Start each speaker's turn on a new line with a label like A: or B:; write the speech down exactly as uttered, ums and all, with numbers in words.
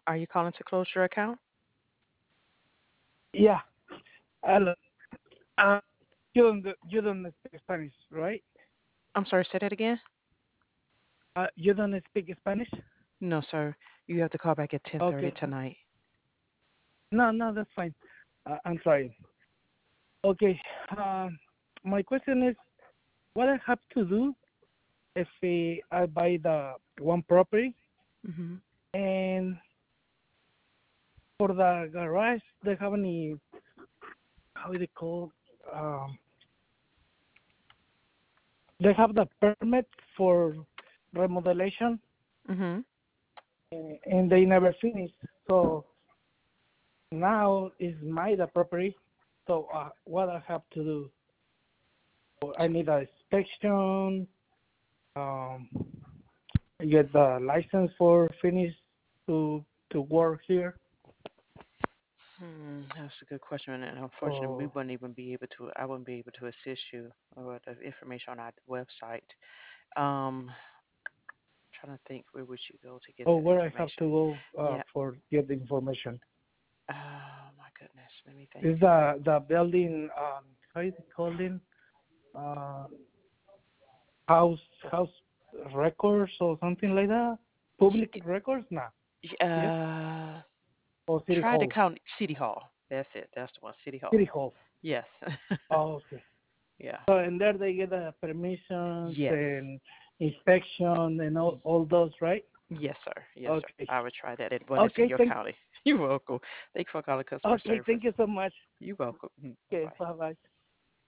A: Are you calling to close your account?
B: Yeah. Hello. Uh, you don't do- you don't speak Spanish, right?
A: I'm sorry, say that again?
B: Uh, you don't speak Spanish?
A: No, sir. You have to call back at ten thirty
B: Okay.
A: tonight.
B: No, no, that's fine. Uh, I'm trying. Okay. Um, my question is, what I have to do if eh, I buy the one property
A: Mm-hmm.
B: and for the garage they have any how is it called? Um, they have the permit for remodelation
A: Mm-hmm.
B: eh, and they never finish. So now is my the property. So uh, what I have to do? I need a inspection. Um, get the license for finish to to work here.
A: Hmm, that's a good question, and unfortunately, we
B: So
A: wouldn't even be able to. I wouldn't be able to assist you with the information on our website. Um, trying to think, where would you go to get
B: oh,
A: that
B: where I have
A: information?
B: to go uh,
A: Yeah.
B: for get the information?
A: Oh my goodness, let me think.
B: Is the the building um how is it called in uh house house records or something like that? Public
A: Y-
B: records? Nah.
A: y-
B: Yes.
A: Uh,
B: Or city
A: try the
B: hall.
A: county city hall. That's it. That's the one. City
B: City
A: hall.
B: hall.
A: Yes.
B: Oh, okay.
A: Yeah.
B: So and there they get the permissions
A: Yes.
B: and inspection and all all those, right?
A: Yes, sir. Yes, sir.
B: Okay.
A: I would try that at when it's in
B: Okay.
A: your
B: Thank.
A: county. You're welcome. Thanks for calling customer
B: Okay.
A: service.
B: Thank you so much.
A: You're welcome. Bye
B: Okay.
A: bye.
B: Bye bye.